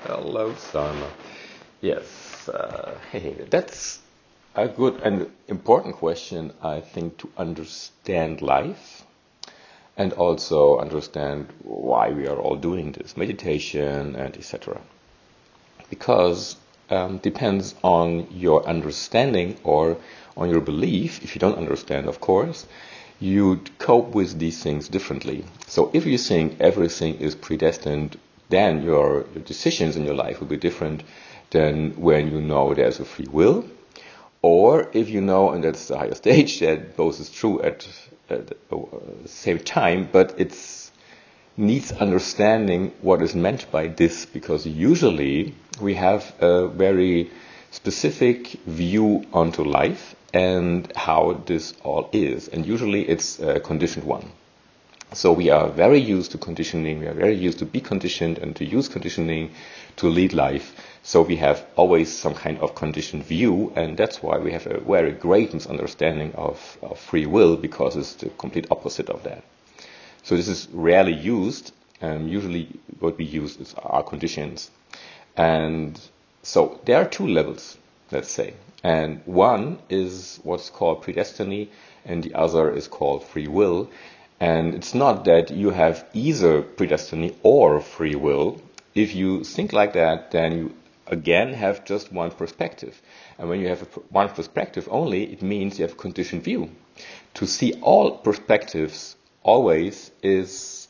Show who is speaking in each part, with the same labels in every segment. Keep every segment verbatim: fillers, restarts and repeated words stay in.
Speaker 1: Hello, Sana. Yes, uh, hey, that's a good and important question, I think, to understand life and also understand why we are all doing this meditation and et cetera. Because um, depends on your understanding or on your belief. If you don't understand, of course, you'd cope with these things differently. So if you think everything is predestined, then your, your decisions in your life will be different than when you know there's a free will. Or if you know, and that's the higher stage, that both is true at, at the same time, but it's needs understanding what is meant by this, because usually we have a very specific view onto life and how this all is, and usually it's a conditioned one. So we are very used to conditioning, we are very used to be conditioned and to use conditioning to lead life. So we have always some kind of conditioned view, and that's why we have a very great misunderstanding of, of free will, because it's the complete opposite of that. So this is rarely used, and usually what we use is our conditions. And so there are two levels, let's say. And one is what's called predestiny, and the other is called free will. And it's not that you have either predestiny or free will. If you think like that, then you again have just one perspective. And when you have a, one perspective only, it means you have a conditioned view. To see all perspectives always is,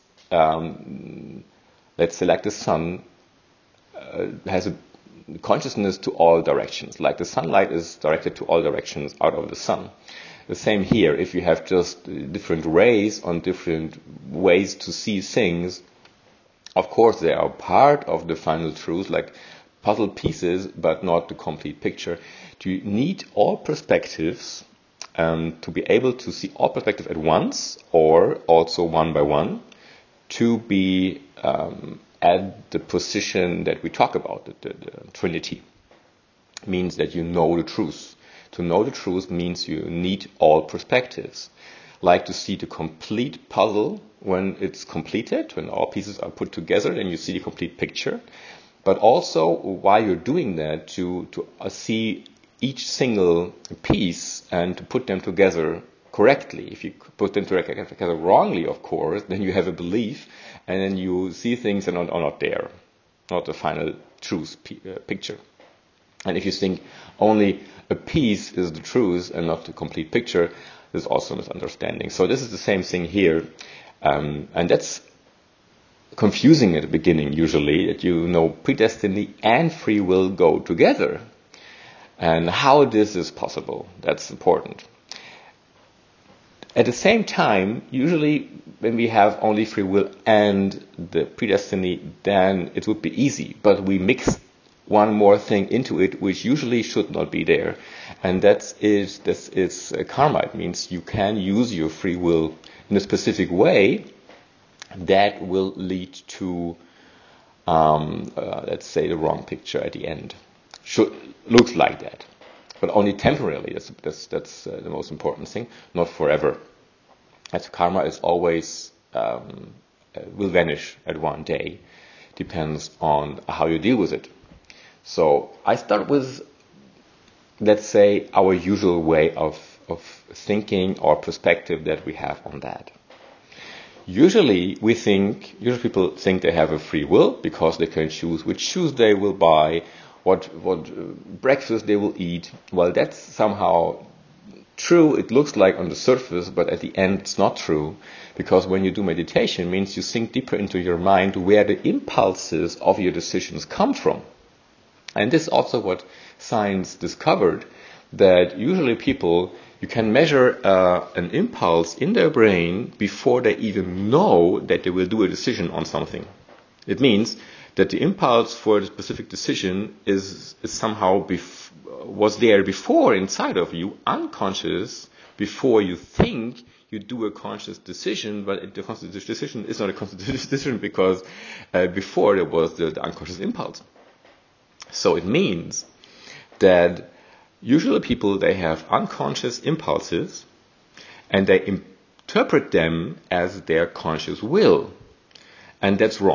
Speaker 1: um, let's say, like the sun uh, has a consciousness to all directions. Like the sunlight is directed to all directions out of the sun. The same here. If you have just different rays on different ways to see things, of course they are part of the final truth, like puzzle pieces, but not the complete picture. You need all perspectives um, to be able to see all perspectives at once, or also one by one, to be um, at the position that we talk about, the, the, the Trinity. Means that you know the truth. To know the truth means you need all perspectives. Like to see the complete puzzle when it's completed, when all pieces are put together, then you see the complete picture. But also, while you're doing that, to, to see each single piece and to put them together correctly. If you put them together wrongly, of course, then you have a belief, and then you see things that are not, are not there, not the final truth p- uh, picture. And if you think only a piece is the truth and not the complete picture, there's also a misunderstanding. So this is the same thing here. Um, and that's confusing at the beginning, usually, that you know predestiny and free will go together. And how this is possible, that's important. At the same time, usually when we have only free will and the predestiny, then it would be easy. But we mix one more thing into it, which usually should not be there, and that is this is uh, karma. It means you can use your free will in a specific way that will lead to, um, uh, let's say, the wrong picture at the end. Should looks like that, but only temporarily. That's that's that's uh, the most important thing. Not forever. As karma is always um, uh, will vanish at one day. Depends on how you deal with it. So I start with, let's say, our usual way of, of thinking or perspective that we have on that. Usually we think, usually people think they have a free will because they can choose which shoes they will buy, what, what uh, breakfast they will eat. Well, that's somehow true, it looks like on the surface, but at the end it's not true. Because when you do meditation, it means you think deeper into your mind where the impulses of your decisions come from. And this is also what science discovered, that usually people, you can measure uh, an impulse in their brain before they even know that they will do a decision on something. It means that the impulse for the specific decision is, is somehow bef- was there before inside of you, unconscious, before you think you do a conscious decision, but the conscious decision is not a conscious decision because uh, before there was the, the unconscious impulse. So it means that usually people, they have unconscious impulses and they interpret them as their conscious will. And that's wrong.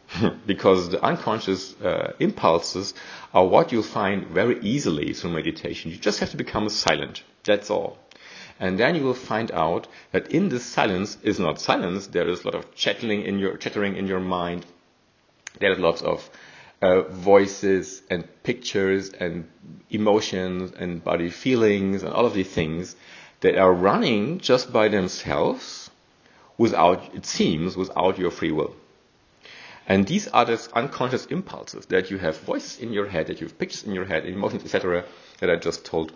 Speaker 1: because the unconscious uh, impulses are what you'll find very easily through meditation. You just have to become silent. That's all. And then you will find out that in this silence is not silence. There is a lot of chattering in your chattering in your mind. There are lots of uh, voices and pictures and emotions and body feelings and all of these things that are running just by themselves, without, it seems, without your free will. And these are the unconscious impulses that you have voices in your head, that you have pictures in your head, emotions, et cetera, that I just told.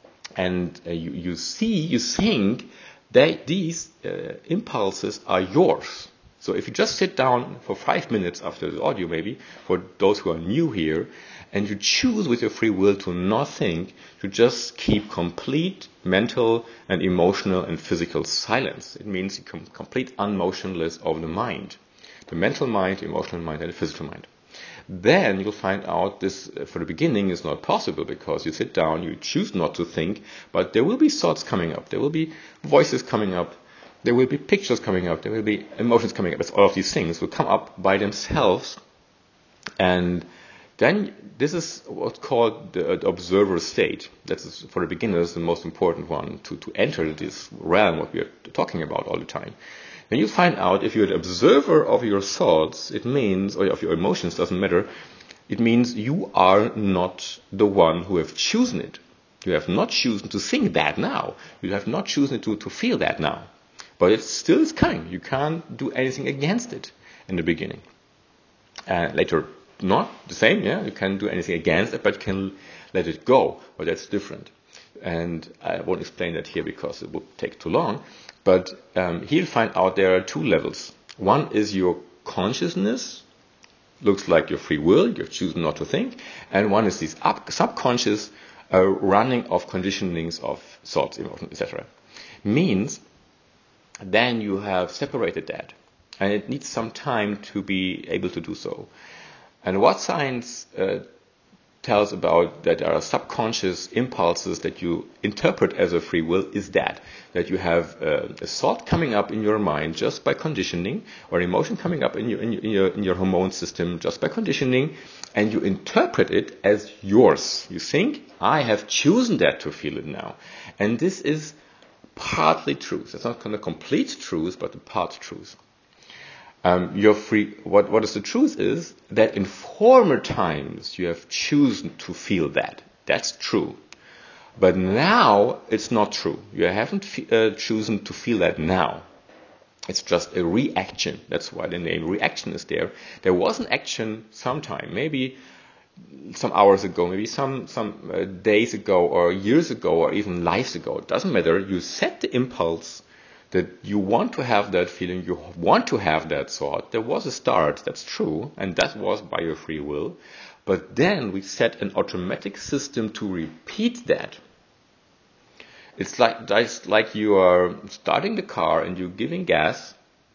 Speaker 1: And uh, you, you see, you think that these uh, impulses are yours. So if you just sit down for five minutes after the audio, maybe, for those who are new here, and you choose with your free will to not think, to just keep complete mental and emotional and physical silence. It means you come complete unmotionless of the mind. The mental mind, the emotional mind, and the physical mind. Then you'll find out this, uh, for the beginning, is not possible, because you sit down, you choose not to think, but there will be thoughts coming up, there will be voices coming up, there will be pictures coming up, there will be emotions coming up. All of these things will come up by themselves, and then this is what's called the, the observer state. That's, for the beginners, the most important one, to, to enter this realm, what we are talking about all the time. When you find out if you're the observer of your thoughts, it means, or of your emotions, doesn't matter, it means you are not the one who have chosen it. You have not chosen to think that now. You have not chosen to, to feel that now. But it still is coming. You can't do anything against it in the beginning. Uh, later, not the same, yeah? You can't do anything against it, but you can let it go. But that's different. And I won't explain that here because it would take too long. But um, here you find out there are two levels. One is your consciousness, looks like your free will, you've chosen not to think. And one is this up, subconscious uh, running of conditionings of thoughts, emotions, et cetera. Means then you have separated that. And it needs some time to be able to do so. And what science uh, tells about that there are subconscious impulses that you interpret as a free will is that, that you have uh, a thought coming up in your mind just by conditioning, or emotion coming up in your, in your, in your, in your hormone system just by conditioning, and you interpret it as yours. You think, I have chosen that to feel it now. And this is partly truth. It's not kind of complete truth, but a part truth. Um, you're free. What, what is the truth is that in former times you have chosen to feel that. That's true. But now it's not true. You haven't f- uh, chosen to feel that now. It's just a reaction. That's why the name reaction is there. There was an action sometime, maybe some hours ago, maybe some, some uh, days ago or years ago or even lives ago. It doesn't matter. You set the impulse that you want to have that feeling, you want to have that thought. There was a start, that's true, and that was by your free will. But then we set an automatic system to repeat that. It's like, it's like you are starting the car and you're giving gas,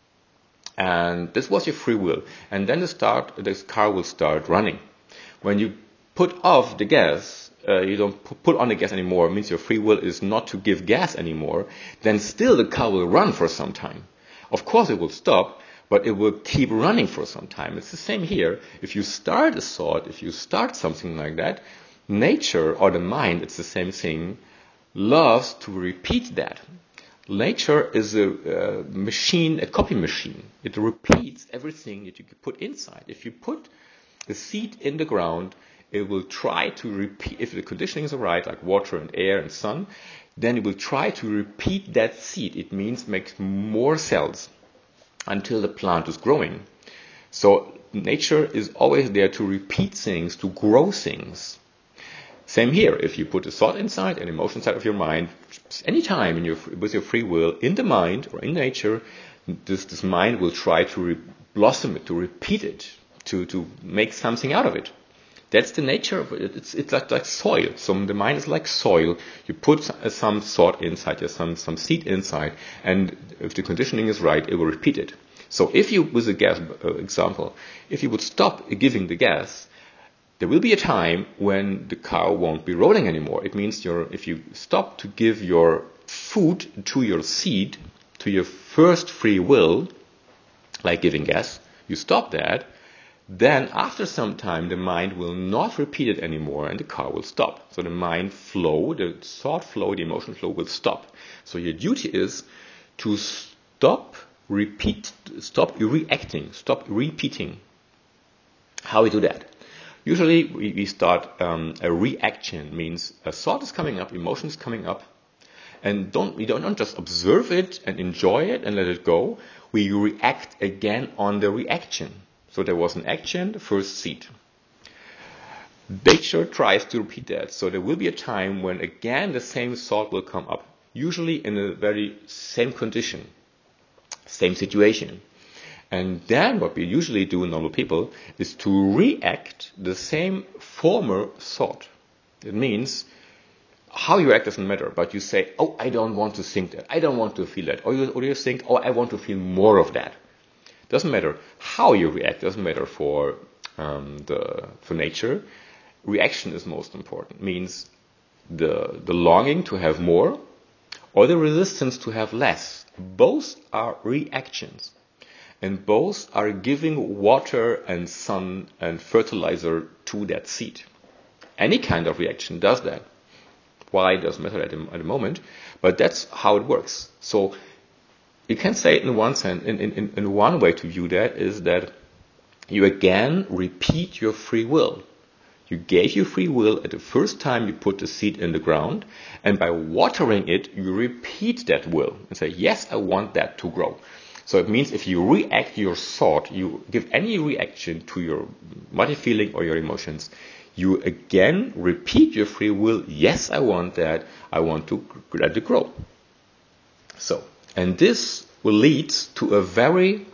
Speaker 1: and this was your free will. And then the start, this car will start running. When you put off the gas, Uh, you don't put on the gas anymore, it means your free will is not to give gas anymore, then still the car will run for some time. Of course it will stop, but it will keep running for some time. It's the same here. If you start a thought, if you start something like that, nature or the mind, it's the same thing, loves to repeat that. Nature is a uh, machine, a copy machine. It repeats everything that you put inside. If you put a seed in the ground, it will try to repeat, if the conditionings are right, like water and air and sun, then it will try to repeat that seed. It means make more cells until the plant is growing. So nature is always there to repeat things, to grow things. Same here. If you put a thought inside, an emotion inside of your mind, anytime in your, with your free will, in the mind or in nature, this, this mind will try to re- blossom it, to repeat it, to, to make something out of it. That's the nature of it. It's, it's like, like soil. So the mind is like soil. You put some thought inside, there's some, some seed inside, and if the conditioning is right, it will repeat it. So if you, with the gas uh, example, if you would stop giving the gas, there will be a time when the car won't be rolling anymore. It means you're, if you stop to give your food to your seed, to your first free will, like giving gas, you stop that, then after some time the mind will not repeat it anymore and the car will stop. So the mind flow, the thought flow, the emotion flow will stop. So your duty is to stop repeat, stop reacting, stop repeating. How we do that? Usually we, we start um, a reaction, means a thought is coming up, emotion is coming up, and don't we don't, don't just observe it and enjoy it and let it go. We react again on the reaction. So there was an action, the first seat. Nature tries to repeat that. So there will be a time when again the same thought will come up, usually in a very same condition, same situation. And then what we usually do, normal people, is to react the same former thought. It means how you act doesn't matter, but you say, oh, I don't want to think that. I don't want to feel that. Or you, or you think, oh, I want to feel more of that. Doesn't matter how you react. Doesn't matter for um, the for nature. Reaction is most important. Means the the longing to have more, or the resistance to have less. Both are reactions, and both are giving water and sun and fertilizer to that seed. Any kind of reaction does that. Why doesn't matter at the, at the moment, but that's how it works. So you can say in one sense, in, in, in one way to view that is that you again repeat your free will. You gave your free will at the first time you put the seed in the ground, and by watering it, you repeat that will and say, yes, I want that to grow. So it means if you react your thought, you give any reaction to your body feeling or your emotions, you again repeat your free will, yes, I want that, I want to let it grow. So, and this will lead to a very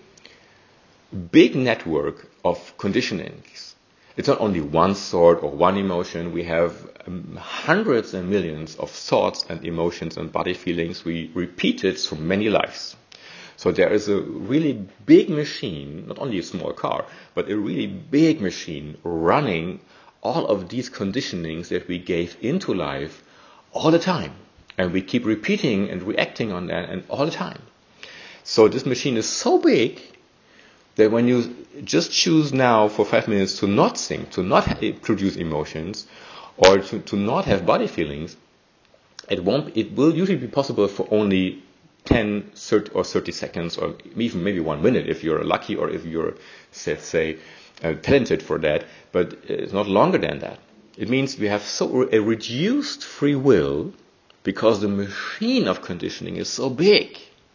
Speaker 1: big network of conditionings. It's not only one thought or one emotion. We have um, hundreds and millions of thoughts and emotions and body feelings. We repeat it through many lives. So there is a really big machine, not only a small car, but a really big machine running all of these conditionings that we gave into life all the time. And we keep repeating and reacting on that and all the time. So this machine is so big that when you just choose now for five minutes to not think, to not ha- produce emotions, or to, to not have body feelings, it won't. It will usually be possible for only ten, thirty, or thirty seconds, or even maybe one minute if you're lucky, or if you're, let's say, uh, talented for that. But it's not longer than that. It means we have so a reduced free will because the machine of conditioning is so big.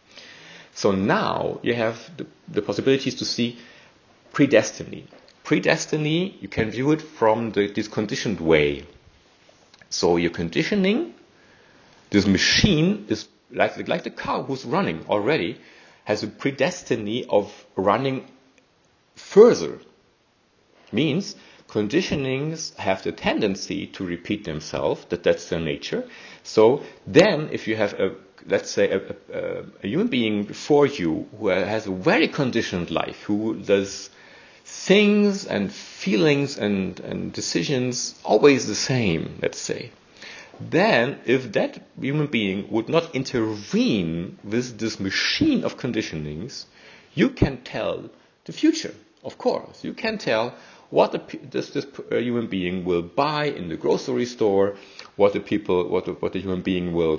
Speaker 1: So now you have the, the possibilities to see predestiny. Predestiny, you can view it from the, this conditioned way. So your conditioning, this machine is like, like the car who's running already, has a predestiny of running further. Means conditionings have the tendency to repeat themselves, that that's their nature. So then if you have a, let's say a, a, a human being before you who has a very conditioned life, who does things and feelings and, and decisions always the same, let's say, then if that human being would not intervene with this machine of conditionings, you can tell the future, of course. You can tell what the, this, this human being will buy in the grocery store, what the people, what the, what the human being will,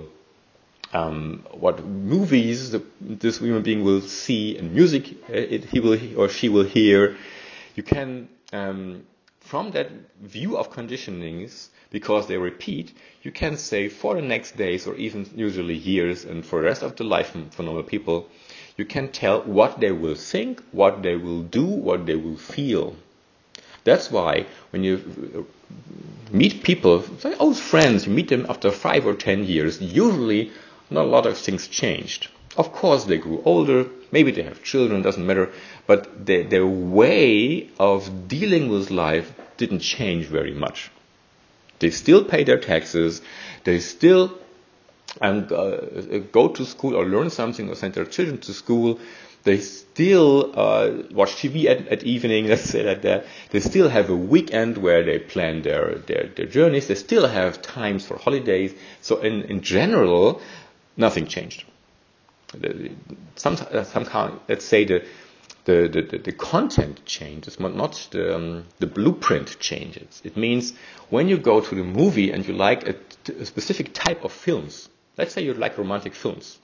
Speaker 1: um, what movies the, this human being will see, and music it, he will or she will hear. You can, um, from that view of conditionings, because they repeat, you can say for the next days or even usually years and for the rest of the life for normal people, you can tell what they will think, what they will do, what they will feel. That's why when you meet people, say old friends, you meet them after five or ten years, usually not a lot of things changed. Of course, they grew older, maybe they have children, doesn't matter, but the, their way of dealing with life didn't change very much. They still pay their taxes, they still um, uh, go to school or learn something or send their children to school. They still uh, watch T V at, at evening, let's say like that. They still have a weekend where they plan their, their, their journeys. They still have times for holidays. So in, in general, nothing changed. Some, some kind, let's say the, the, the, the content changes, but not the, um, the blueprint changes. It means when you go to the movie and you like a, a specific type of films, let's say you like romantic films,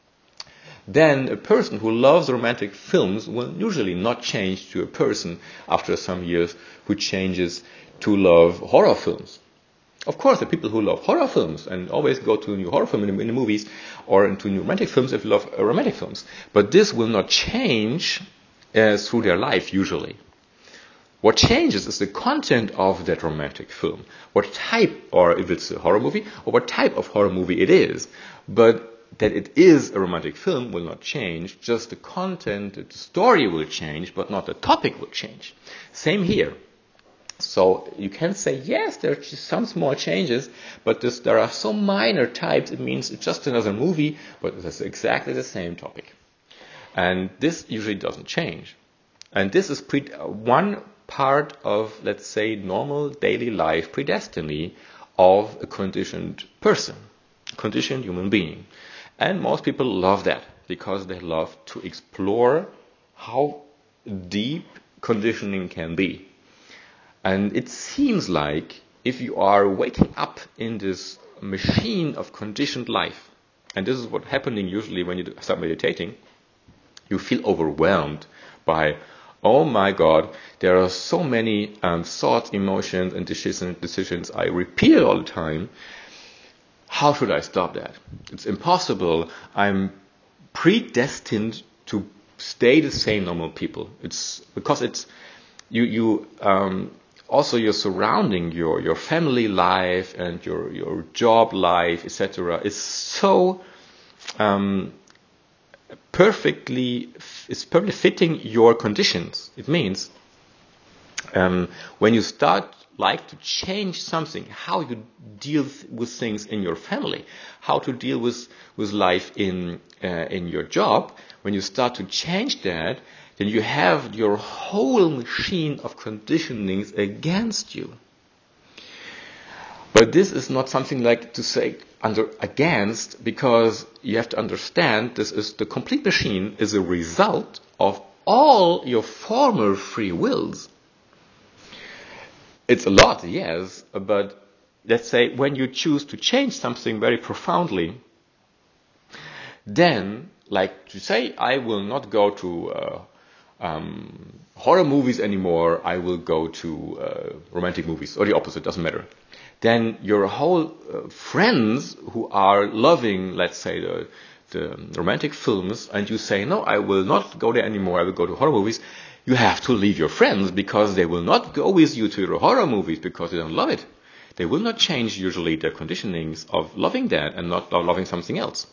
Speaker 1: then a person who loves romantic films will usually not change to a person after some years who changes to love horror films. Of course, there are people who love horror films and always go to a new horror film in the, in the movies or into new romantic films if you love uh, romantic films. But this will not change uh, through their life usually. What changes is the content of that romantic film. What type, or if it's a horror movie, or what type of horror movie it is. But that it is a romantic film will not change. Just the content, the story will change, but not the topic will change. Same here. So you can say, yes, there are just some small changes, but this, there are so minor types, it means it's just another movie, but it's exactly the same topic. And this usually doesn't change. And this is pre- one part of, let's say, normal daily life predestiny of a conditioned person, conditioned human being. And most people love that because they love to explore how deep conditioning can be. And it seems like if you are waking up in this machine of conditioned life, and this is what's happening usually when you start meditating, you feel overwhelmed by, oh my God, there are so many um, thoughts, emotions, and decision, decisions I repeat all the time. How should I stop that? It's impossible. I'm predestined to stay the same normal people. It's because it's you. You um, also your surrounding, your your family life and your your job life, et cetera, is so um, perfectly. It's perfectly fitting your conditions. It means um, when you start like to change something, how you deal with things in your family, how to deal with with life in uh, in your job, when you start to change that, then you have your whole machine of conditionings against you. But this is not something like to say under against, because you have to understand this is the complete machine is a result of all your former free wills. It's a lot, yes, but let's say when you choose to change something very profoundly, then, like to say, I will not go to uh, um, horror movies anymore, I will go to uh, romantic movies, or the opposite, doesn't matter. Then your whole uh, friends who are loving, let's say, the, the romantic films, and you say, no, I will not go there anymore, I will go to horror movies, you have to leave your friends because they will not go with you to your horror movies because they don't love it. They will not change usually their conditionings of loving that and not loving something else.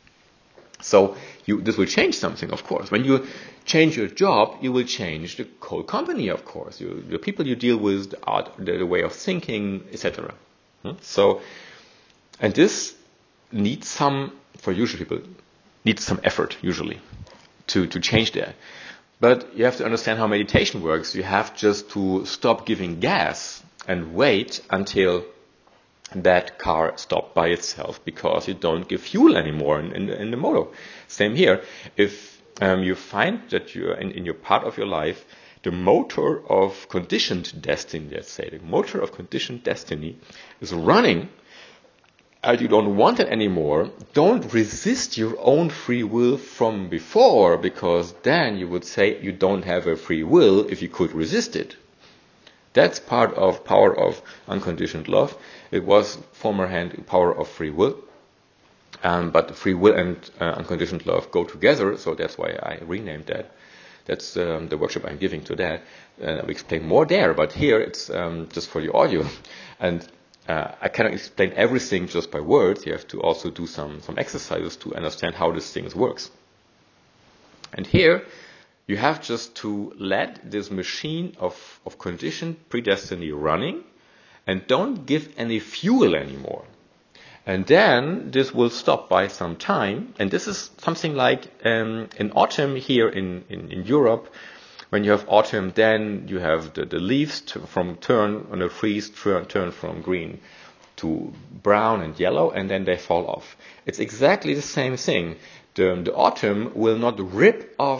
Speaker 1: So you, this will change something, of course. When you change your job, you will change the whole company, of course. You, the people you deal with, the art, the, the way of thinking, et cetera. Hmm? So, and this needs some, for usual people, needs some effort usually to to change that. But you have to understand how meditation works. You have just to stop giving gas and wait until that car stopped by itself because you don't give fuel anymore in, in, in the motor. Same here. If um, you find that you're in, in your part of your life, the motor of conditioned destiny, let's say, the motor of conditioned destiny is running and you don't want it anymore, don't resist your own free will from before, because then you would say you don't have a free will if you could resist it. That's part of power of unconditioned love. It was formerhand power of free will. Um, but free will and uh, unconditioned love go together, so that's why I renamed that. That's um, the workshop I'm giving to that. Uh, we explain more there, but here it's um, just for the audio. And uh, I cannot explain everything just by words. You have to also do some, some exercises to understand how this thing works. And here, you have just to let this machine of, of conditioned predestiny running and don't give any fuel anymore. And then this will stop by some time. And this is something like um, in autumn here in, in, in Europe. When you have autumn, then you have the, the leaves to, from turn on the trees turn, turn from green to brown and yellow, and then they fall off. It's exactly the same thing. The, the autumn will not rip off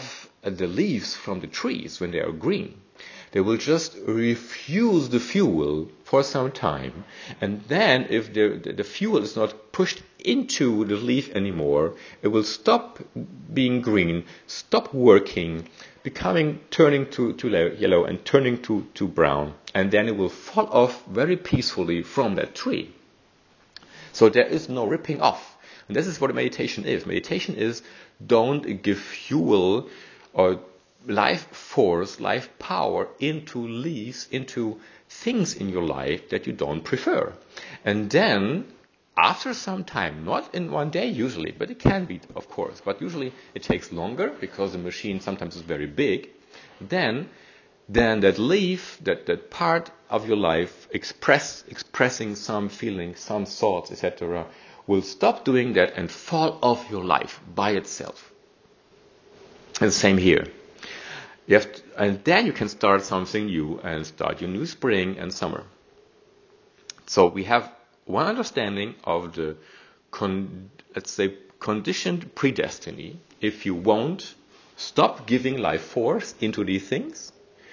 Speaker 1: at the leaves from the trees when they are green. They will just refuse the fuel for some time, and then if the, the, the fuel is not pushed into the leaf anymore, it will stop being green, stop working, becoming, turning to, to yellow and turning to, to brown, and then it will fall off very peacefully from that tree. So there is no ripping off. And this is what meditation is. Meditation is don't give fuel or life force, life power into leaves, into things in your life that you don't prefer. And then, after some time, not in one day usually, but it can be, of course, but usually it takes longer because the machine sometimes is very big, then, then that leaf, that, that part of your life express, expressing some feelings, some thoughts, et cetera, will stop doing that and fall off your life by itself. And the same here. You have to, and then you can start something new and start your new spring and summer. So we have one understanding of the, con, let's say, conditioned predestiny. If you won't stop giving life force into these things,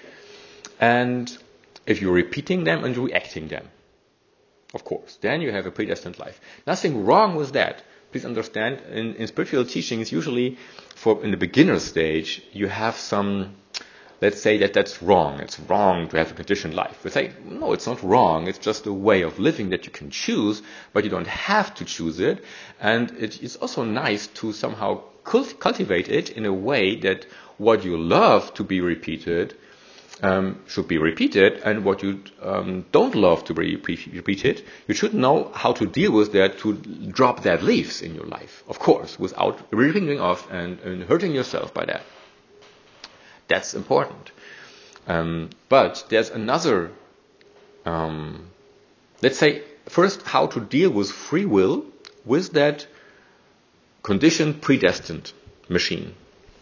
Speaker 1: and if you're repeating them and reacting them, of course, then you have a predestined life. Nothing wrong with that. Please understand, in, in spiritual teachings, usually for in the beginner stage, you have some, let's say that that's wrong. It's wrong to have a conditioned life. We say, no, it's not wrong. It's just a way of living that you can choose, but you don't have to choose it. And it is also nice to somehow cultivate it in a way that what you love to be repeated Um, should be repeated, and what you um, don't love to be repeated, you should know how to deal with that, to drop that leaves in your life, of course, without ripping off and, and hurting yourself by that. That's important. Um, but there's another, um, let's say, first, how to deal with free will with that conditioned, predestined machine.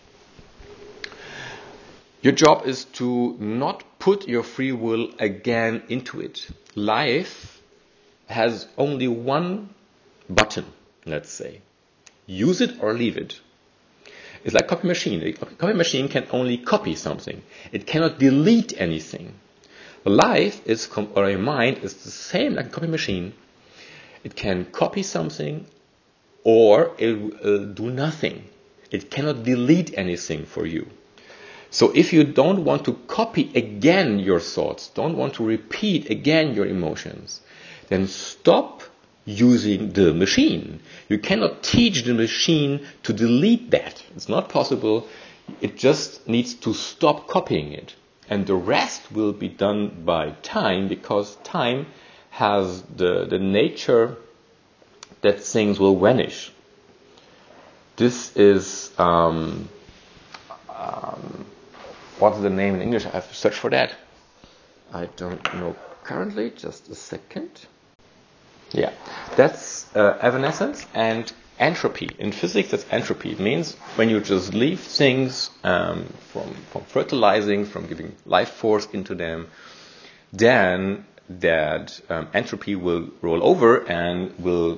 Speaker 1: Your job is to not put your free will again into it. Life has only one button, let's say. Use it or leave it. It's like a copy machine. A copy machine can only copy something. It cannot delete anything. Life is, or your mind is the same like a copy machine. It can copy something or it will do nothing. It cannot delete anything for you. So if you don't want to copy again your thoughts, don't want to repeat again your emotions, then stop using the machine. You cannot teach the machine to delete that. It's not possible. It just needs to stop copying it. And the rest will be done by time, because time has the, the nature that things will vanish. This is... Um, um, What's the name in English? I have to search for that. I don't know currently. Just a second. Yeah, that's uh, evanescence and entropy. In physics, that's entropy. It means when you just leave things um, from, from fertilizing, from giving life force into them, then that um, entropy will roll over and will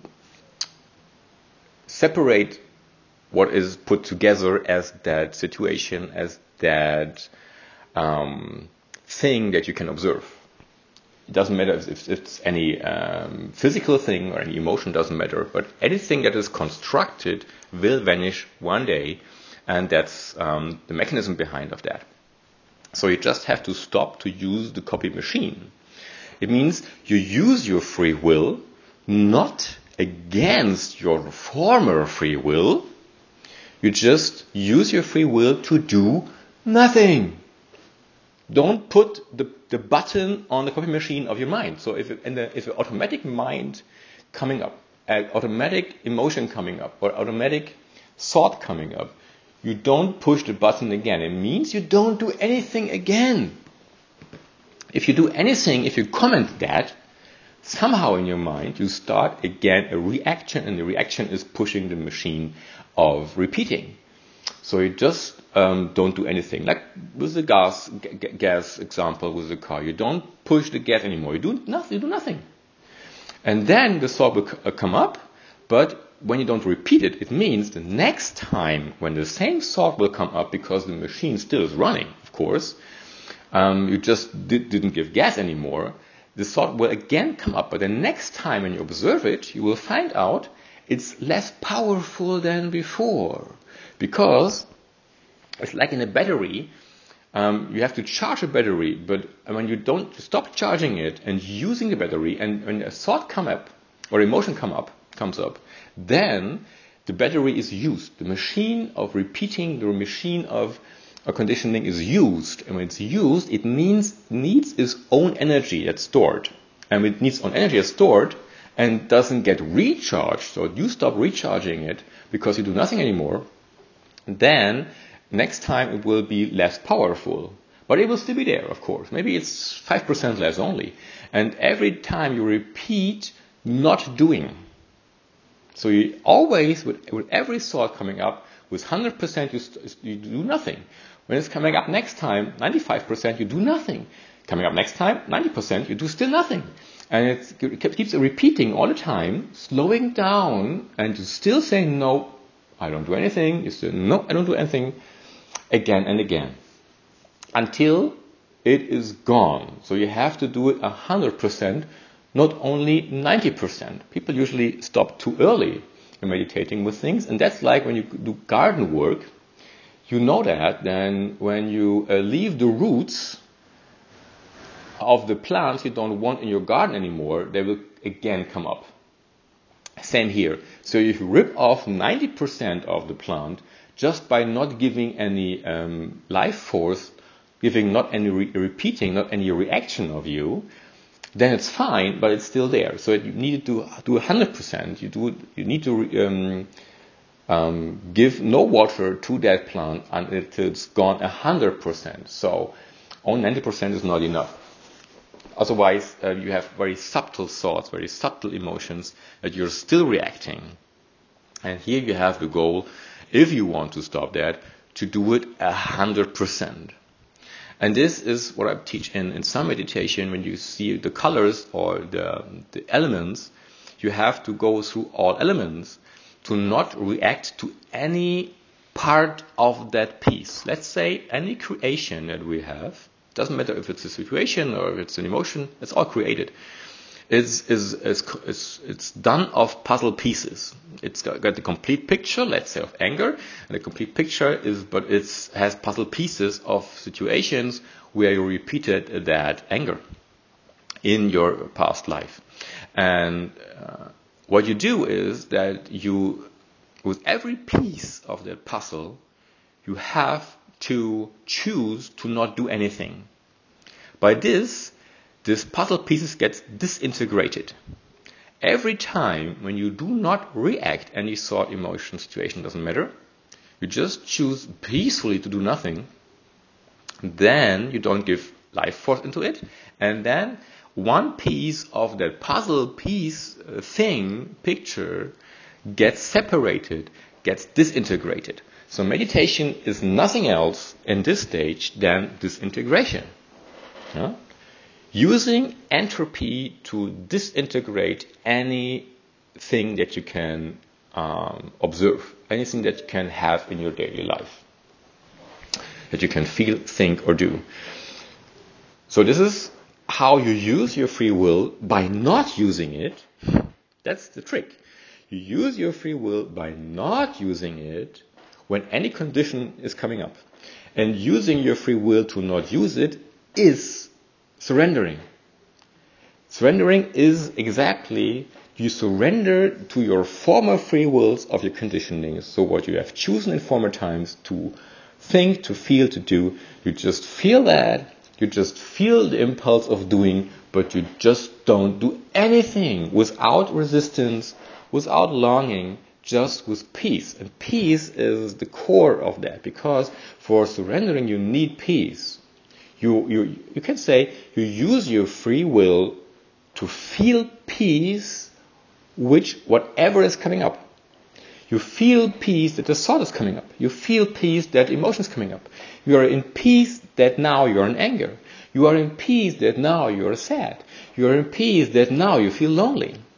Speaker 1: separate what is put together as that situation, as that um, thing that you can observe. It doesn't matter if, if it's any um, physical thing or any emotion, doesn't matter, but anything that is constructed will vanish one day, and that's um, the mechanism behind of that. So you just have to stop to use the copy machine. It means you use your free will not against your former free will. You just use your free will to do nothing. Don't put the, the button on the copy machine of your mind. So if it, and the, if an automatic mind coming up, an automatic emotion coming up, or automatic thought coming up, you don't push the button again. It means you don't do anything again. If you do anything, if you comment that, somehow in your mind you start again a reaction, and the reaction is pushing the machine of repeating. So you just um, don't do anything. Like with the gas g- gas example with the car, you don't push the gas anymore. You do nothing. You do nothing. And then the thought will c- come up, but when you don't repeat it, it means the next time when the same thought will come up, because the machine still is running, of course, um, you just did, didn't give gas anymore, the thought will again come up. But the next time when you observe it, you will find out it's less powerful than before. Because it's like in a battery, um, you have to charge a battery, but when you don't stop charging it and using the battery, and when a thought come up or emotion come up, comes up, then the battery is used. The machine of repeating, the machine of a conditioning is used. And when it's used, it means needs its own energy that's stored. And when it needs own energy that's stored and doesn't get recharged, so you stop recharging it because you do nothing anymore, then next time it will be less powerful. But it will still be there, of course. Maybe it's five percent less only. And every time you repeat not doing, so you always, with, with every thought coming up, with one hundred percent you, you do nothing. When it's coming up next time, ninety-five percent you do nothing. Coming up next time, ninety percent you do still nothing. And it's, it keeps repeating all the time, slowing down, and you still saying, no, I don't do anything. You still, no, I don't do anything, again and again, until it is gone. So you have to do it one hundred percent, not only ninety percent. People usually stop too early in meditating with things, and that's like when you do garden work. You know that then when you uh, leave the roots of the plants you don't want in your garden anymore, they will again come up. Same here. So if you rip off ninety percent of the plant just by not giving any um, life force, giving not any re- repeating, not any reaction of you, then it's fine, but it's still there. So you need to do one hundred percent. You do. You need to um, um, give no water to that plant until it's gone one hundred percent. So only ninety percent is not enough. Otherwise, uh, you have very subtle thoughts, very subtle emotions that you're still reacting. And here you have the goal, if you want to stop that, to do it one hundred percent. And this is what I teach in, in some meditation. When you see the colors or the, the elements, you have to go through all elements to not react to any part of that piece. Let's say any creation that we have, doesn't matter if it's a situation or if it's an emotion, it's all created. It's, is, is, is, it's done of puzzle pieces. It's got, got the complete picture, let's say, of anger, and the complete picture is, but it has puzzle pieces of situations where you repeated that anger in your past life. And uh, what you do is that you, with every piece of that puzzle, you have to choose to not do anything. By this, this puzzle pieces gets disintegrated. Every time when you do not react any thought, emotion, situation, doesn't matter, you just choose peacefully to do nothing, then you don't give life force into it, and then one piece of that puzzle piece uh, thing, picture, gets separated, gets disintegrated. So meditation is nothing else in this stage than disintegration. Huh? Using entropy to disintegrate anything that you can um, observe, anything that you can have in your daily life, that you can feel, think, or do. So this is how you use your free will by not using it. That's the trick. You use your free will by not using it when any condition is coming up. And using your free will to not use it is surrendering. Surrendering is exactly, you surrender to your former free wills of your conditionings. So what you have chosen in former times to think, to feel, to do, you just feel that, you just feel the impulse of doing, but you just don't do anything without resistance, without longing, just with peace. And peace is the core of that, because for surrendering you need peace. You, you, you can say you use your free will to feel peace, which whatever is coming up. You feel peace that the thought is coming up. You feel peace that emotion is coming up. You are in peace that now you're in anger. You are in peace that now you're sad. You are in peace that now you feel lonely.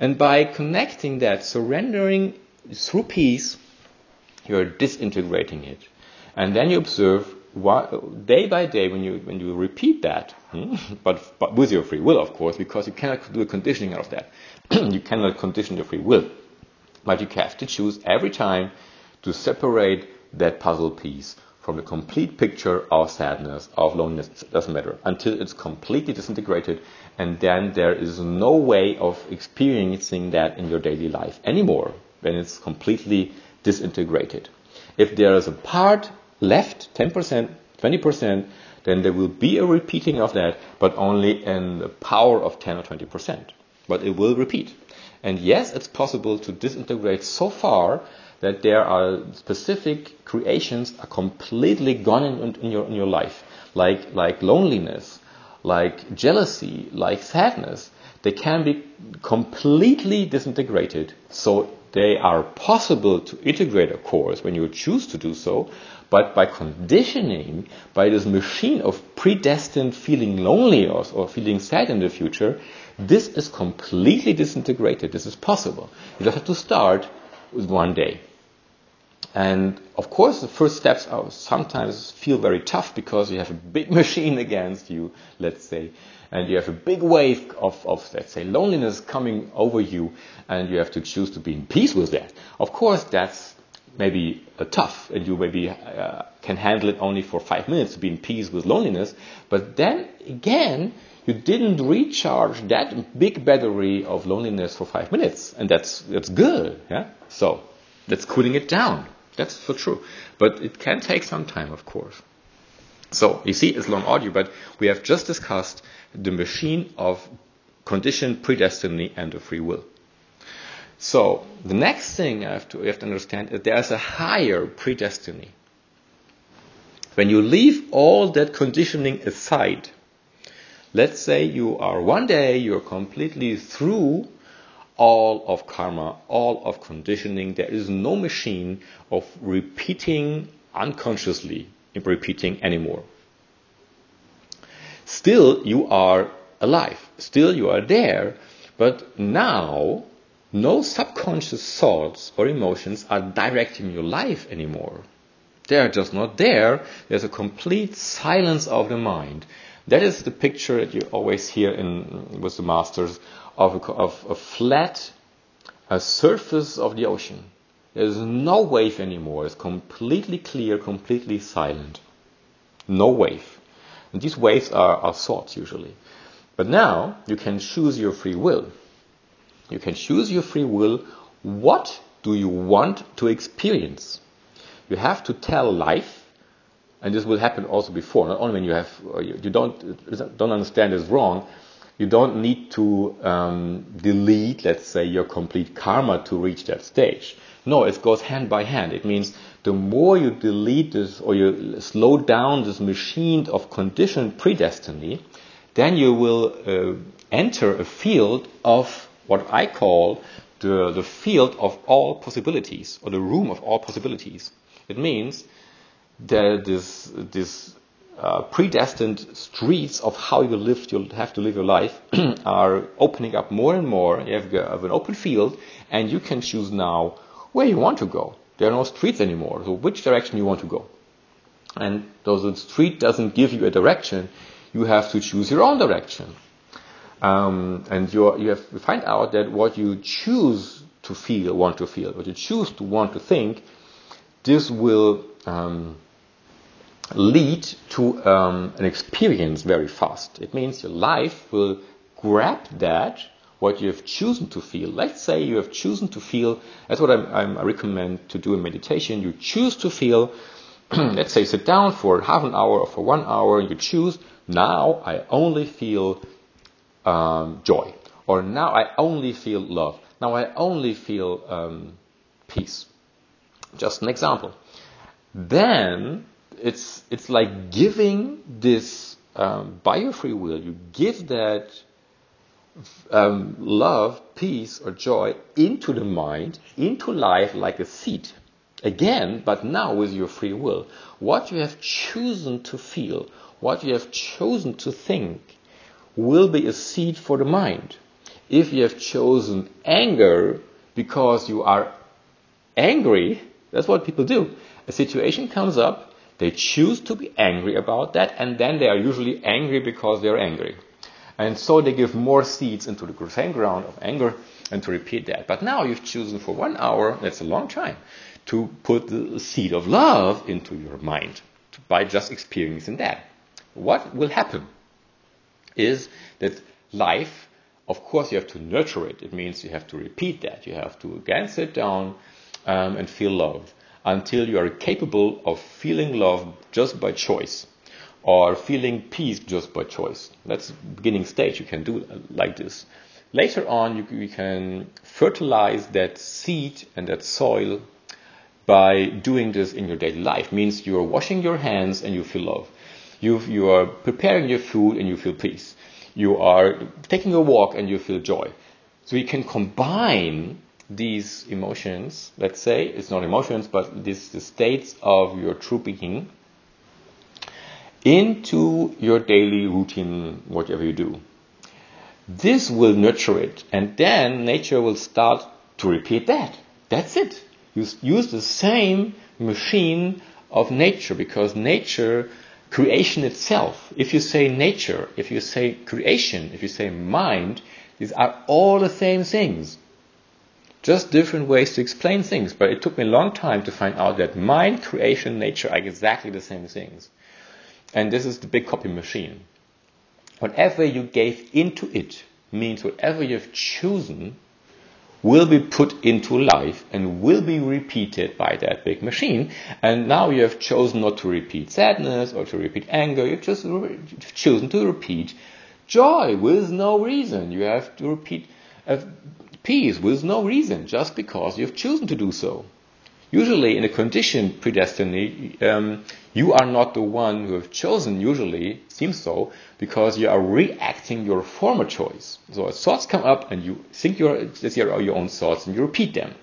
Speaker 1: And by connecting that, surrendering through peace, you're disintegrating it. And then you observe what, day by day when you when you repeat that, hmm, but, but with your free will, of course, because you cannot do a conditioning out of that. You cannot condition your free will. But you have to choose every time to separate that puzzle piece from the complete picture of sadness, of loneliness, it doesn't matter, until it's completely disintegrated, and then there is no way of experiencing that in your daily life anymore when it's completely disintegrated. If there is a part left, ten percent, twenty percent, then there will be a repeating of that, but only in the power of ten or twenty percent. But it will repeat. And yes, it's possible to disintegrate so far that there are specific creations are completely gone in, in your in your life, like like loneliness, like jealousy, like sadness. They can be completely disintegrated. So they are possible to integrate, of course, when you choose to do so, but by conditioning, by this machine of predestined feeling lonely or, or feeling sad in the future, this is completely disintegrated. This is possible. You just have to start with one day. And of course, the first steps are sometimes feel very tough because you have a big machine against you, let's say, and you have a big wave of, of, let's say, loneliness coming over you, and you have to choose to be in peace with that. Of course, that's maybe uh, tough, and you maybe uh, can handle it only for five minutes to be in peace with loneliness, but then again, you didn't recharge that big battery of loneliness for five minutes, and that's that's good, yeah? So, that's cooling it down. That's for true. But it can take some time, of course. So, you see, it's long audio, but we have just discussed the machine of conditioned predestiny and the free will. So, the next thing I have to, you have to understand is there's a higher predestiny. When you leave all that conditioning aside, let's say you are one day, you're completely through all of karma, all of conditioning. There is no machine of repeating unconsciously, repeating anymore. Still, you are alive. Still, you are there. But now, no subconscious thoughts or emotions are directing your life anymore. They are just not there. There's a complete silence of the mind. That is the picture that you always hear in with the masters of a, of a flat a surface of the ocean. There's no wave anymore. It's completely clear, completely silent. No wave. And these waves are, are thoughts usually. But now you can choose your free will. You can choose your free will. What do you want to experience? You have to tell life, and this will happen also before. Not only when you have, you, you don't don't understand this wrong. You don't need to um, delete, let's say, your complete karma to reach that stage. No, it goes hand by hand. It means the more you delete this or you slow down this machine of conditioned predestiny, then you will uh, enter a field of what I call the, the field of all possibilities, or the room of all possibilities. It means that this this uh, predestined streets of how you live, you'll have to live your life are opening up more and more. You have, have an open field, and you can choose now where you want to go. There are no streets anymore, so which direction you want to go. And though the street doesn't give you a direction, you have to choose your own direction. Um, and you you have to find out that what you choose to feel, want to feel, what you choose to want to think, this will um, lead to um, an experience very fast. It means your life will grab that, what you have chosen to feel. Let's say you have chosen to feel, that's what I'm, I'm, I recommend to do in meditation. You choose to feel, let's say sit down for half an hour or for one hour, and you choose, now I only feel um, joy. Or now I only feel love. Now I only feel um, peace. Just an example. Then it's it's like giving this um, by your free will. You give that um, love, peace, or joy into the mind, into life, like a seed. Again, but now with your free will. What you have chosen to feel, what you have chosen to think, will be a seed for the mind. if you have chosen anger because you are angry, that's what people do. A situation comes up, they choose to be angry about that, and then they are usually angry because they're angry. And so they give more seeds into the same ground of anger and to repeat that. But now you've chosen for one hour, that's a long time, to put the seed of love into your mind by just experiencing that. What will happen is that life, of course, you have to nurture it. It means you have to repeat that. You have to again sit down um, and feel love until you are capable of feeling love just by choice, or feeling peace just by choice. That's the beginning stage. You can do it like this. Later on, you, you can fertilize that seed and that soil by doing this in your daily life. Means you are washing your hands and you feel love. You you are preparing your food and you feel peace. You are taking a walk and you feel joy. So you can combine these emotions, let's say, it's not emotions, but this the states of your true being into your daily routine, whatever you do. This will nurture it, and then nature will start to repeat that. That's it. You use the same machine of nature, because nature, creation itself, if you say nature, if you say creation, if you say mind, these are all the same things. Just different ways to explain things. But it took me a long time to find out that mind, creation, nature are exactly the same things. And this is the big copy machine. Whatever you gave into it means whatever you've chosen will be put into life and will be repeated by that big machine. And now you have chosen not to repeat sadness or to repeat anger. You've just re- chosen to repeat joy with no reason. You have to repeat uh, peace with no reason, just because you've chosen to do so. Usually in a conditioned predestiny, um, you are not the one who have chosen, usually, seems so, because you are reacting your former choice. So thoughts come up and you think you're, these are your own thoughts and you repeat them.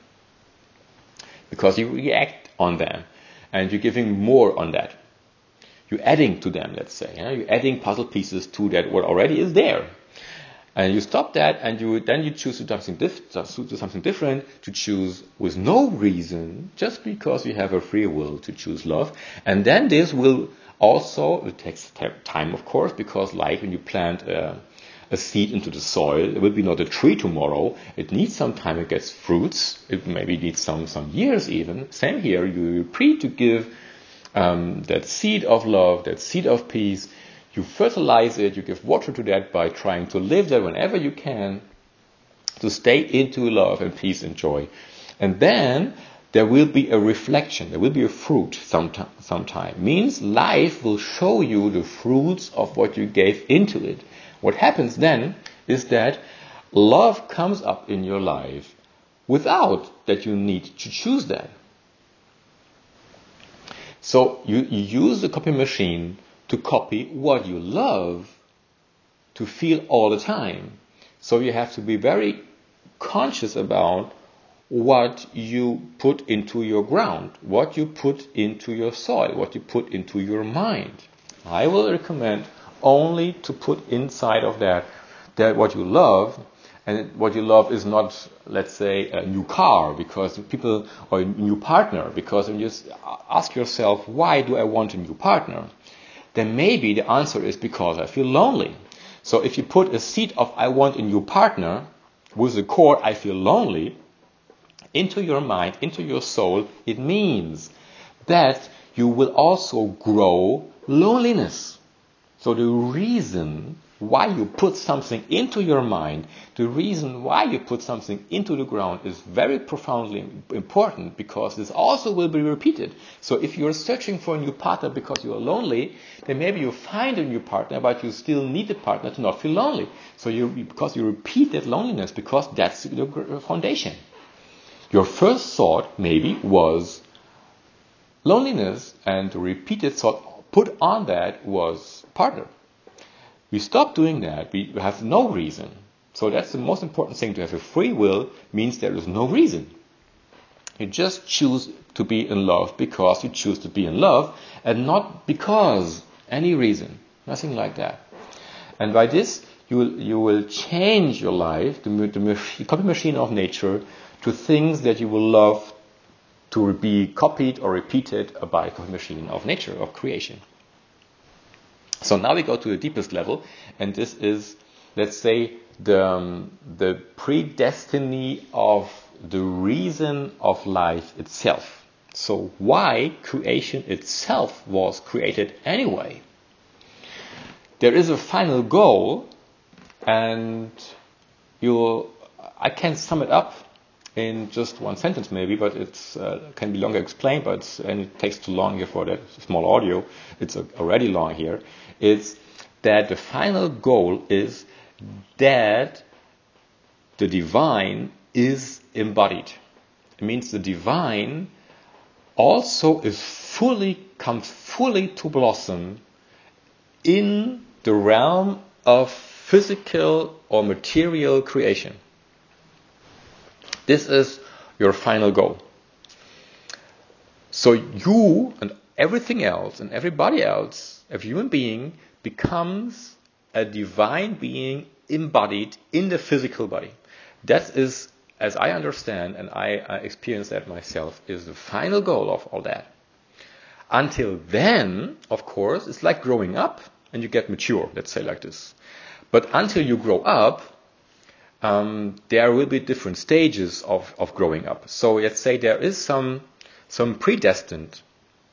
Speaker 1: Because you react on them and you're giving more on that. You're adding to them, let's say. You know? You're adding puzzle pieces to that what already is there. And you stop that, and you then you choose to do something, dif- to do something different, to choose with no reason, just because you have a free will to choose love. And then this will also, it takes time, of course, because like when you plant a, a seed into the soil, it will be not a tree tomorrow. It needs some time, it gets fruits. It maybe needs some, some years even. Same here, you repeat to give um, that seed of love, that seed of peace. You fertilize it, you give water to that by trying to live there whenever you can, to stay into love and peace and joy. And then there will be a reflection, there will be a fruit sometime. sometime. Means life will show you the fruits of what you gave into it. What happens then is that love comes up in your life without that you need to choose that. So you, you use the copy machine to copy what you love to feel all the time. So you have to be very conscious about what you put into your ground, what you put into your soil, what you put into your mind. I will recommend only to put inside of that that what you love, and what you love is not, let's say, a new car, because people, or a new partner, because when you ask yourself, why do I want a new partner? Then maybe the answer is because I feel lonely. So if you put a seed of I want a new partner with the core I feel lonely into your mind, into your soul, it means that you will also grow loneliness. So the reason why you put something into your mind, the reason why you put something into the ground is very profoundly important, because this also will be repeated. So if you're searching for a new partner because you are lonely, then maybe you find a new partner, but you still need a partner to not feel lonely. So you, because you repeat that loneliness, because that's the foundation. Your first thought maybe was loneliness, and the repeated thought put on that was partner. We stop doing that, we have no reason. So that's the most important thing. To have a free will means there is no reason. You just choose to be in love because you choose to be in love, and not because any reason. Nothing like that. And by this, you will, you will change your life, the, the mach- copy machine of nature, to things that you will love to be copied or repeated by a copy machine of nature, of creation. So now we go to the deepest level, and this is, let's say, the, um, the predestiny of the reason of life itself. So why creation itself was created anyway. There is a final goal, and you'll, I can sum it up in just one sentence maybe, but it uh, can be longer explained, but it's, and it takes too long here for that small audio. It's already long here. It's that the final goal is that the divine is embodied. It means the divine also is fully, comes fully to blossom in the realm of physical or material creation. This is your final goal. So you and everything else and everybody else, every human being, becomes a divine being embodied in the physical body. That is, as I understand, and I, I experience that myself, is the final goal of all that. Until then, of course, it's like growing up and you get mature, let's say like this. But until you grow up, um, there will be different stages of, of growing up. So let's say there is some, some predestined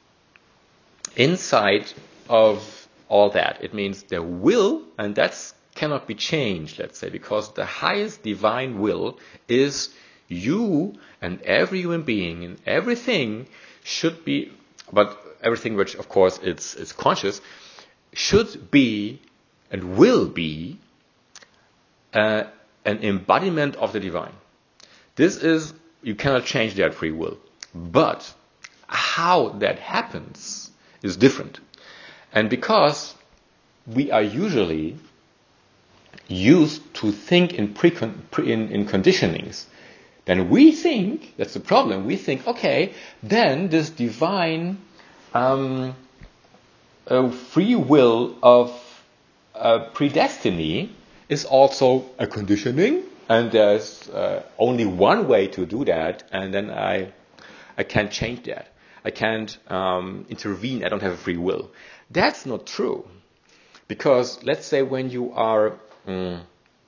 Speaker 1: inside of all that. It means there will, and that's cannot be changed, let's say, because the highest divine will is you and every human being and everything should be, but everything which of course it's, it's conscious, should be and will be uh, an embodiment of the divine. This is, you cannot change that free will. But how that happens is different. And because we are usually used to think in, pre-con- pre- in, in conditionings, then we think, that's the problem, we think, okay, then this divine um, uh, free will of uh, predestiny is also a conditioning, and there's uh, only one way to do that, and then I I can't change that. I can't um, intervene, I don't have a free will. That's not true. Because let's say when you are um,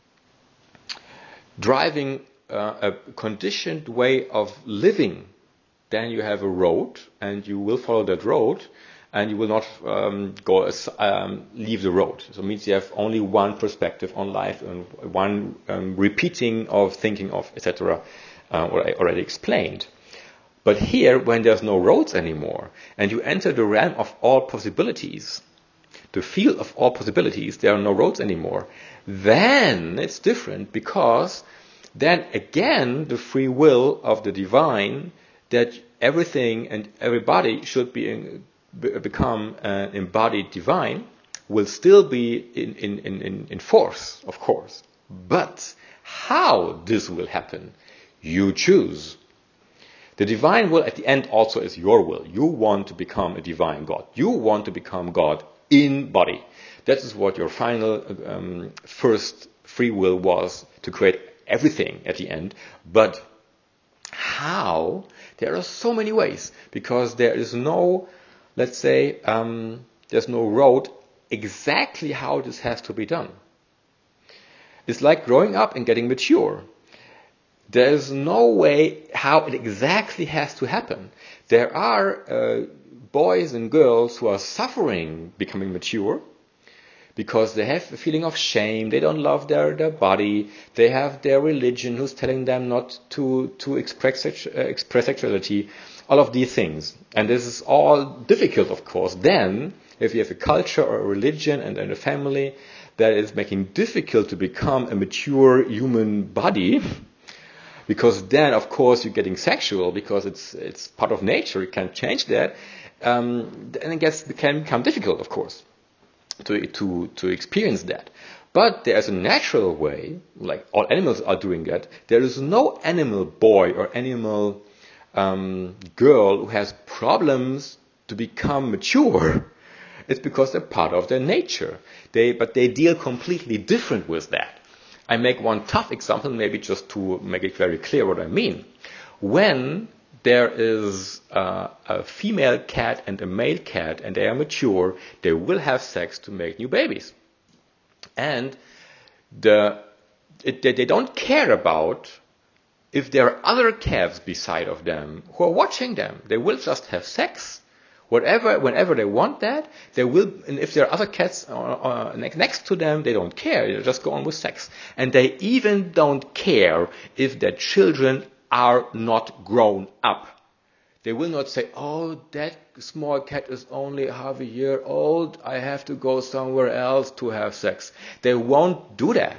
Speaker 1: driving uh, a conditioned way of living, then you have a road, and you will follow that road, and you will not um, go as, um, leave the road. So it means you have only one perspective on life and one um, repeating of thinking of, et cetera. Uh, what I already explained. But here, when there's no roads anymore, and you enter the realm of all possibilities, the field of all possibilities, there are no roads anymore, then it's different, because then again the free will of the divine that everything and everybody should be in, become an embodied divine will still be in, in, in, in force, of course. But how this will happen, you choose. The divine will at the end also is your will. You want to become a divine God. You want to become God in body. That is what your final um, first free will was, to create everything at the end. But how? There are so many ways, because there is no, let's say, um, there's no road exactly how this has to be done. It's like growing up and getting mature. There is no way how it exactly has to happen. There are uh, boys and girls who are suffering becoming mature because they have a feeling of shame. They don't love their, their body. They have their religion who's telling them not to, to express, uh, express sexuality. All of these things. And this is all difficult, of course. Then, if you have a culture or a religion and then a family that is making it difficult to become a mature human body, because then, of course, you're getting sexual because it's it's part of nature. You can't change that. Um, then it gets it can become difficult, of course, to to to experience that. But there's a natural way, like all animals are doing that. There is no animal boy or animal um, girl who has problems to become mature. It's because they're part of their nature. They, but they deal completely different with that. I make one tough example, maybe just to make it very clear what I mean. When there is uh, a female cat and a male cat, and they are mature, they will have sex to make new babies. And the, it, they, they don't care about if there are other calves beside of them who are watching them. They will just have sex. Whatever, whenever they want that, they will, and if there are other cats uh, uh, next to them, they don't care. They just go on with sex. And they even don't care if their children are not grown up. They will not say, oh, that small cat is only half a year old. I have to go somewhere else to have sex. They won't do that.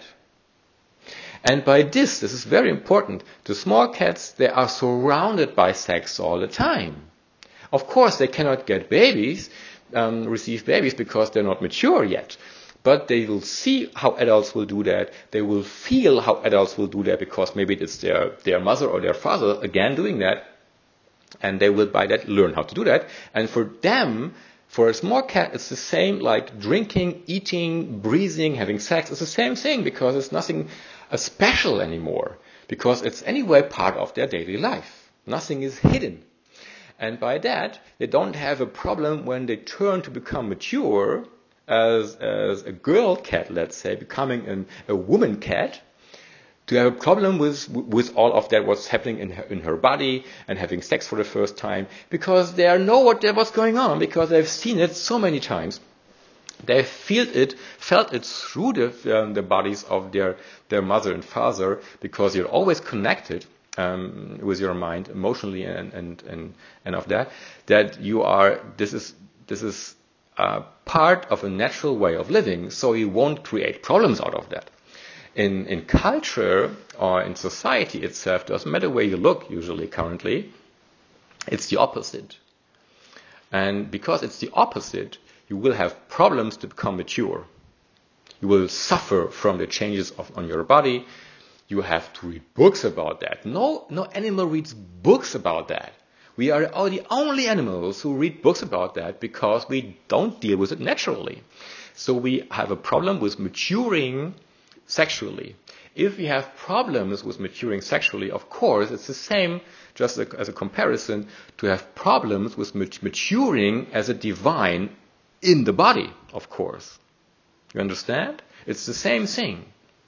Speaker 1: And by this, this is very important, the small cats, they are surrounded by sex all the time. Of course, they cannot get babies, um, receive babies because they're not mature yet. But they will see how adults will do that. They will feel how adults will do that because maybe it's their, their mother or their father again doing that. And they will by that learn how to do that. And for them, for a small cat, it's the same like drinking, eating, breathing, having sex. It's the same thing because it's nothing uh, special anymore. Because it's anyway part of their daily life. Nothing is hidden. And by that, they don't have a problem when they turn to become mature as, as a girl cat, let's say, becoming an, a woman cat, to have a problem with, with all of that, what's happening in her, in her body and having sex for the first time, because they know what, what's going on, because they've seen it so many times. They feel it, felt it through the, um, the bodies of their, their mother and father, because you're always connected. Um, with your mind emotionally and, and, and, and of that, that you are, this is, this is uh, part of a natural way of living, so you won't create problems out of that. In, in culture or in society itself, doesn't matter where you look usually currently, it's the opposite. And because it's the opposite, you will have problems to become mature. You will suffer from the changes of, on your body. You have to read books about that. No, no animal reads books about that. We are the only animals who read books about that because we don't deal with it naturally. So we have a problem with maturing sexually. If we have problems with maturing sexually, of course, it's the same, just as a comparison, to have problems with maturing as a divine in the body, of course. You understand? It's the same thing.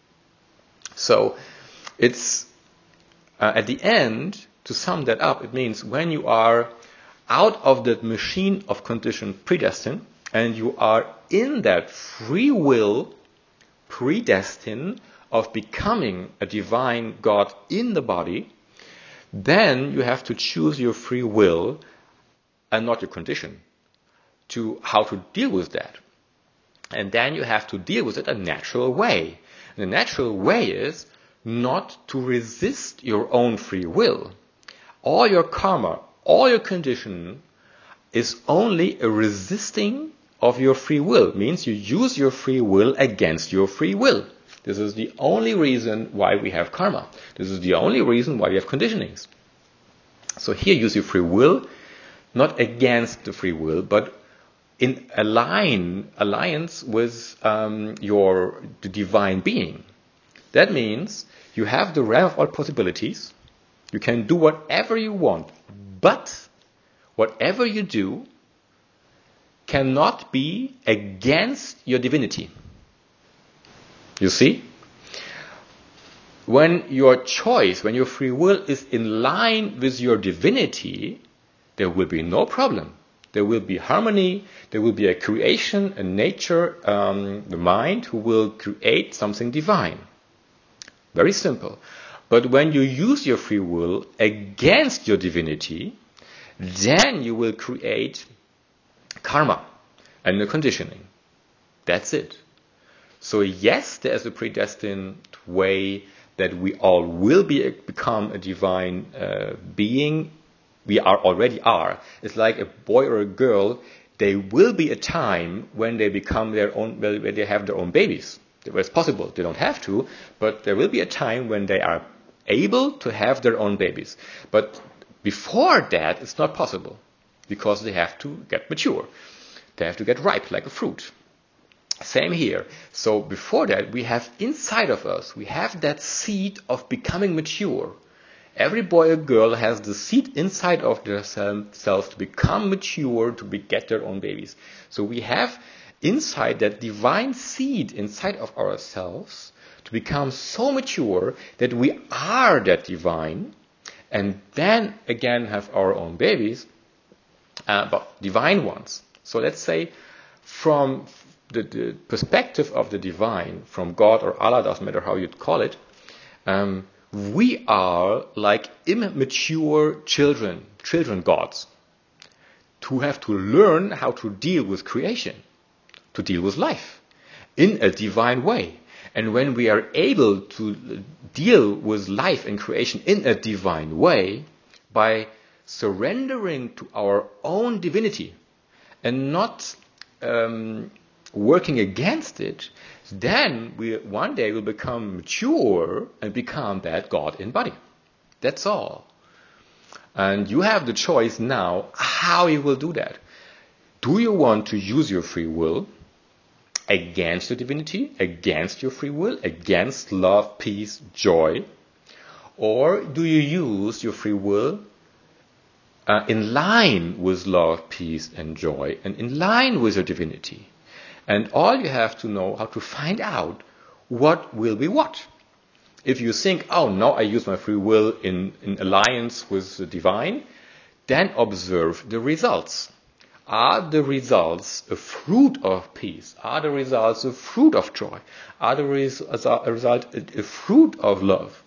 Speaker 1: So, it's, uh, at the end, to sum that up, it means when you are out of that machine of condition predestined, and you are in that free will predestined of becoming a divine God in the body, then you have to choose your free will and not your condition to how to deal with that. And then you have to deal with it a natural way. And the natural way is not to resist your own free will. All your karma, all your condition is only a resisting of your free will. It means you use your free will against your free will. This is the only reason why we have karma. This is the only reason why we have conditionings. So here use your free will, not against the free will, but in align, alliance with um, your the divine being. That means you have the realm of all possibilities. You can do whatever you want, but whatever you do cannot be against your divinity. You see? When your choice, when your free will is in line with your divinity, there will be no problem. There will be harmony, there will be a creation, a nature, um, the mind who will create something divine. Very simple. But when you use your free will against your divinity, then you will create karma and the conditioning. That's it. So yes, there is a predestined way that we all will be become a divine uh, being. We are already are. It's like a boy or a girl. There will be a time when they become their own, when they have their own babies. It's possible. They don't have to, but there will be a time when they are able to have their own babies. But before that, it's not possible because they have to get mature. They have to get ripe like a fruit. Same here. So before that, we have inside of us, we have that seed of becoming mature. Every boy or girl has the seed inside of themselves to become mature, to beget their own babies. So we have inside that divine seed inside of ourselves to become so mature that we are that divine, and then again have our own babies, uh, but divine ones. So let's say from the, the perspective of the divine, from God or Allah, doesn't matter how you'd call it, um, we are like immature children, children gods, who have to learn how to deal with creation, to deal with life in a divine way. And when we are able to deal with life and creation in a divine way, by surrendering to our own divinity and not um, working against it, then we one day will become mature and become that God in body. That's all. And you have the choice now how you will do that. Do you want to use your free will against your divinity, against your free will, against love, peace, joy? Or do you use your free will uh, in line with love, peace, and joy, and in line with your divinity? And all you have to know how to find out what will be what. If you think, oh, no, I use my free will in, in alliance with the divine, then observe the results. Are the results a fruit of peace? Are the results a fruit of joy? Are the res- a result a fruit of love?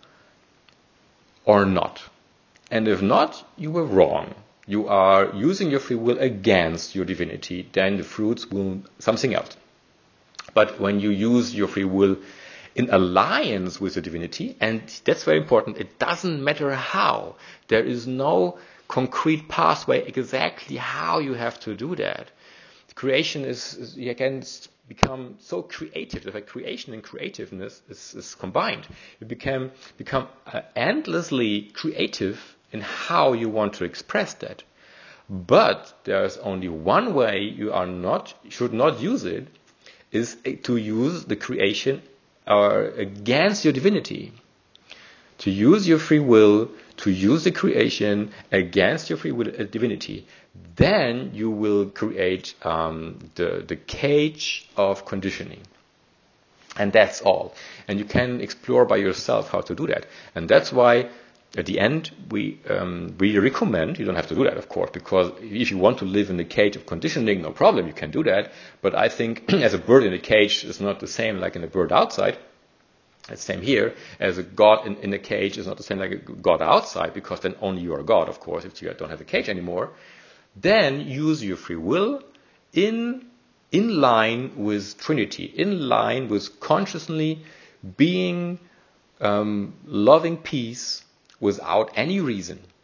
Speaker 1: Or not? And if not, you were wrong. You are using your free will against your divinity, then the fruits will something else. But when you use your free will in alliance with the divinity, and that's very important, it doesn't matter how. There is no concrete pathway exactly how you have to do that. Creation is, is you can become so creative. The fact creation and creativeness is, is combined. You become become uh, endlessly creative in how you want to express that. But there's only one way you are not should not use it, is to use the creation uh, against your divinity. To use your free will, to use the creation against your free will, uh, divinity, then you will create um, the, the cage of conditioning. And that's all. And you can explore by yourself how to do that. And that's why at the end we um, we recommend, you don't have to do that of course, because if you want to live in the cage of conditioning, no problem, you can do that. But I think as a bird in a cage is not the same like in a bird outside. It's the same here, as a God in, in a cage is not the same like a God outside, because then only you are God, of course, if you don't have a cage anymore. Then use your free will in in line with Trinity, in line with consciously being um, loving peace without any reason.